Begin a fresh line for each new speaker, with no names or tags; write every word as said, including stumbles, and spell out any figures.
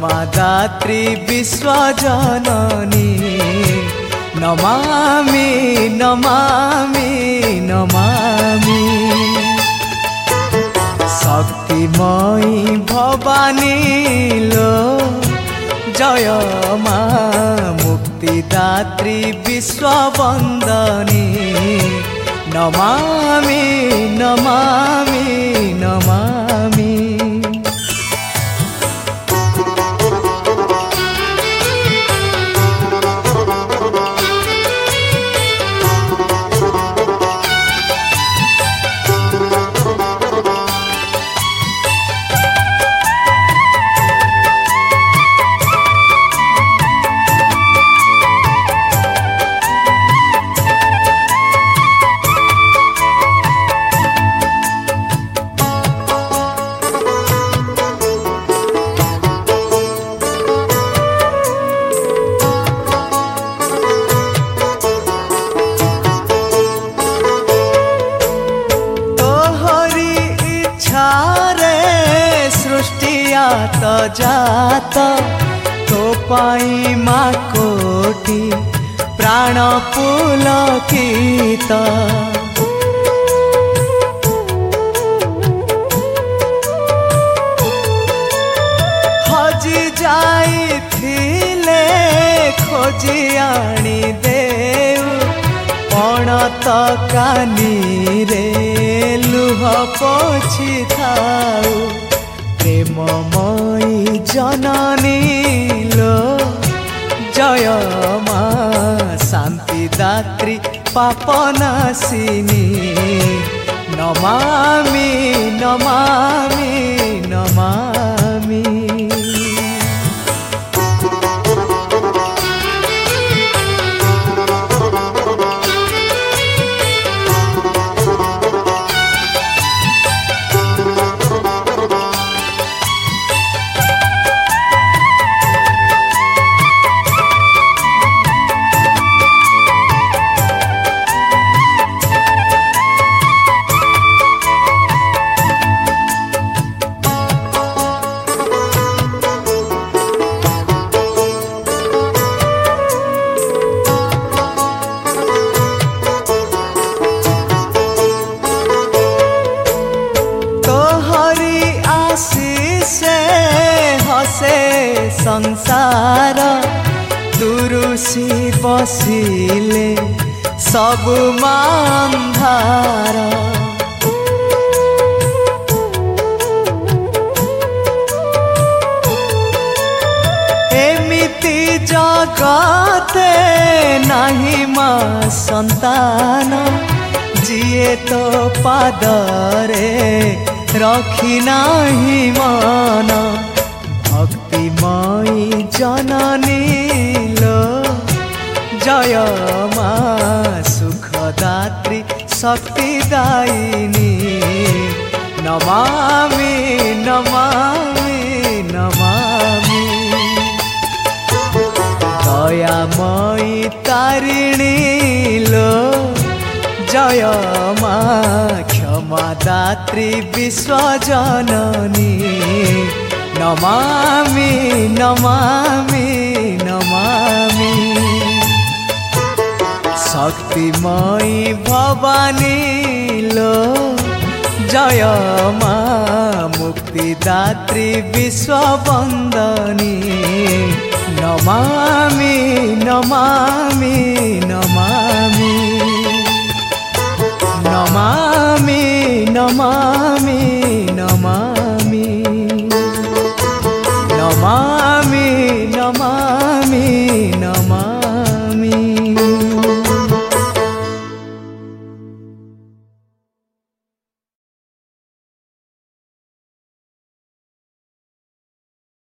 क्षमादात्री विश्वजननी नमामि नमामि नमामि शक्तिमयी भवानी लो जय मा मुक्तिदात्री विश्ववंदनी नमामि नमामि नमामि तो जात तो पाई मा कोटि प्राण पुलकित हजि जाइथिले खोजी आनी देउ पणत कानी रे लुह पोछि थाउ प्रेममयी जननी लो जय मा शांतिदात्री पापनाशिनी नमामि नमामि नमामि संसार दुरुसी बसिले सब अंधार एमिति जगते नाही मा संतान जिए तो पादरे रखी नाही मन भक्तिमयी जननी लो जय मा सुखदात्री शक्तिदायिनी नमामि नमामि नमामि दयामयी तारिणी लो जय मा क्षमादात्री विश्वजननी नमामि नमामि नमामि शक्तिमयी भवानी लो जय मा मुक्तिदात्री विश्ववंदनी नमामि नमामि नमामि नमामि नमामि नमामि